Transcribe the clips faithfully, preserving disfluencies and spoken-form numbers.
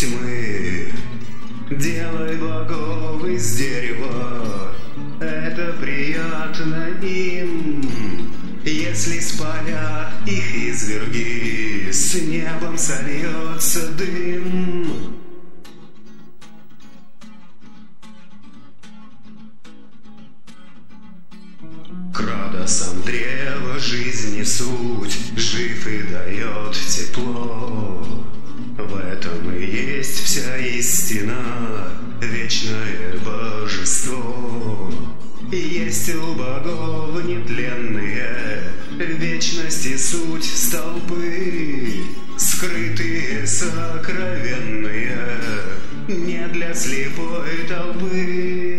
тьмы. Делай богов из дерева, это приятно им. Если спалят их изверги, с небом сольется дым. Крадосам древа жизни суть, жив и дает тепло. В этом и есть вся истина, вечное божество. Есть у богов нетленные, вечности суть столпы, скрытые, сокровенные, не для слепой толпы.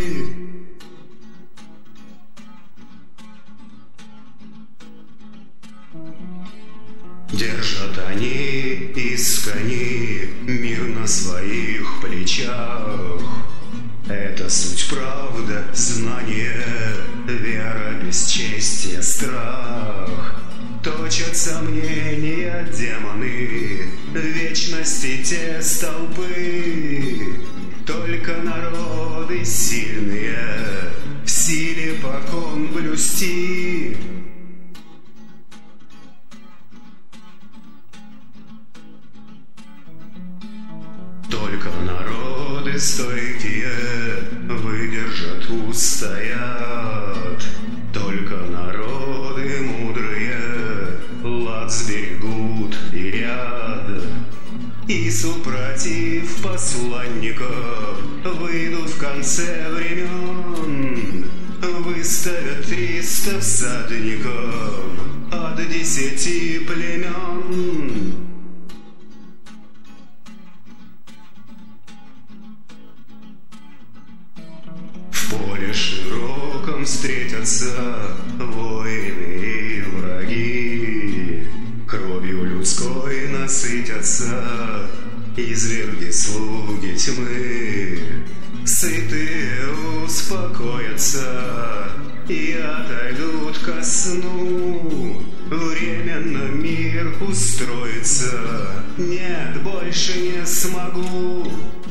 Держат они из кони мир на своих плечах. Это суть правда, знание, вера, бесчестие, страх. Точат сомнения демоны, вечности те столпы. Только народы сильные в силе покон блюсти. Только народы стойкие выдержат, устоят. Только народы мудрые лад сберегут и ряд. И супротив посланников выйдут в конце времен. Выставят триста всадников от десяти племен. В поле широком встретятся воины и враги. Кровью людской насытятся изверги, слуги тьмы. Сытые успокоятся и отойдут ко сну. Временно мир устроится, нет, больше не смогу.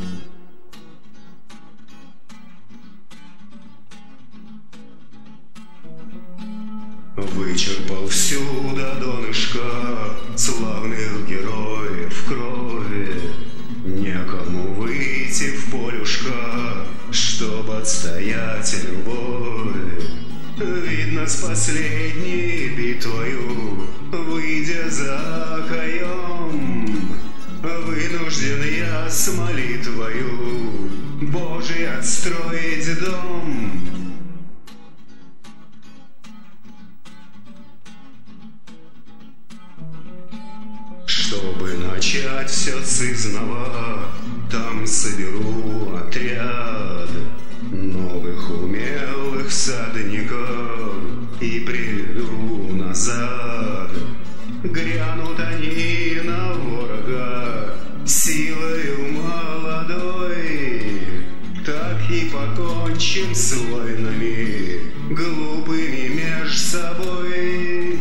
Вычерпал всю до донышка славных героев крови. Некому выйти в полюшко, чтоб отстоять любовь. Видно, с последней битвою, выйдя за окоем, вынужден я с молитвою Божий отстроить дом. Чтобы начать все сызнова, там соберу отряд новых умелых всадников и приведу назад. Грянут они на ворога силою молодой, так и покончим с войнами глупыми меж собой.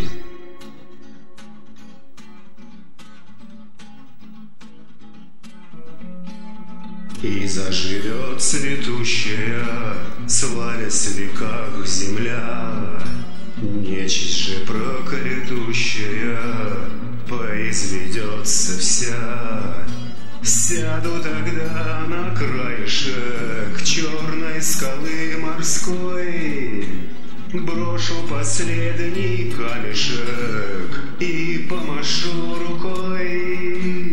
И заживет цветущая, славясь в веках земля. Нечисть же проклятущая поизведется вся. Сяду тогда на краешек черной скалы морской, брошу последний камешек и помашу рукой.